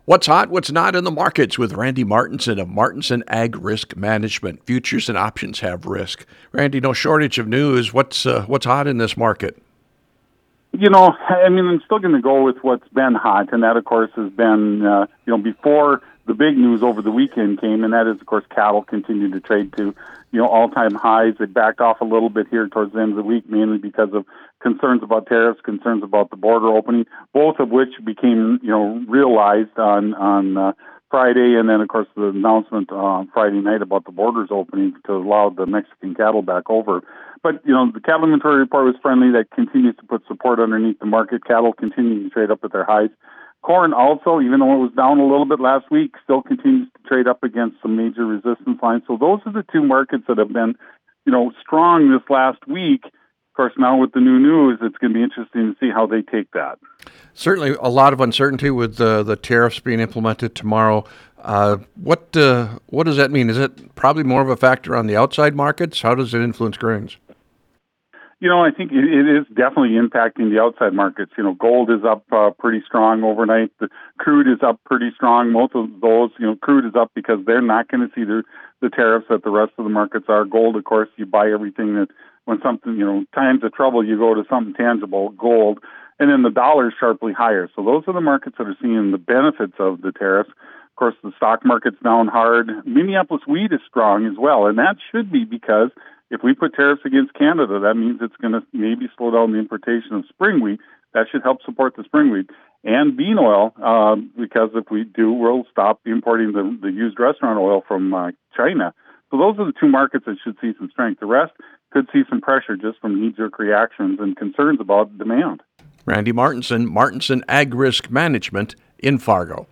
What's hot, what's not in the markets with Randy Martinson of Martinson Ag Risk Management. Futures and options have risk. Randy, no shortage of news. What's hot in this market? I'm still going to go with what's been hot, and that, of course, has been, before the big news over the weekend came, and that is, of course, cattle continue to trade to, all-time highs. They backed off a little bit here towards the end of the week, mainly because of concerns about tariffs, concerns about the border opening, both of which became, realized on Friday, and then, of course, the announcement on Friday night about the borders opening to allow the Mexican cattle back over. But, the cattle inventory report was friendly. That continues to put support underneath the market. Cattle continue to trade up at their highs. Corn also, even though it was down a little bit last week, still continues to trade up against some major resistance lines. So those are the two markets that have been, strong this last week. Of course, now with the new news, it's going to be interesting to see how they take that. Certainly a lot of uncertainty with the tariffs being implemented tomorrow. What does that mean? Is it probably more of a factor on the outside markets? How does it influence grains? I think it is definitely impacting the outside markets. Gold is up pretty strong overnight. The crude is up pretty strong. Most of those, crude is up because they're not going to see the tariffs that the rest of the markets are. Gold, of course, you buy everything that when something, times of trouble, you go to something tangible, gold. And then the dollar is sharply higher. So those are the markets that are seeing the benefits of the tariffs. Of course, the stock market's down hard. Minneapolis wheat is strong as well. And that should be because if we put tariffs against Canada, that means it's going to maybe slow down the importation of spring wheat. That should help support the spring wheat. And bean oil, because if we do, we'll stop importing the used restaurant oil from China. So those are the two markets that should see some strength. The rest could see some pressure just from knee-jerk reactions and concerns about demand. Randy Martinson, Martinson Ag Risk Management in Fargo.